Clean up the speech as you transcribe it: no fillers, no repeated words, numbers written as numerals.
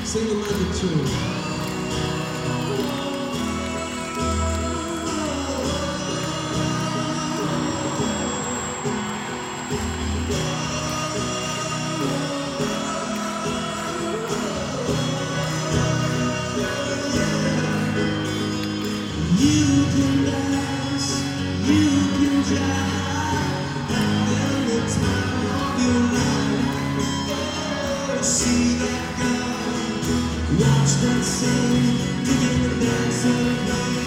Sing the magic tune. You can dance, you can jive, and then the time of your life. Oh, see that girl, watch that scene, begin to dance and play.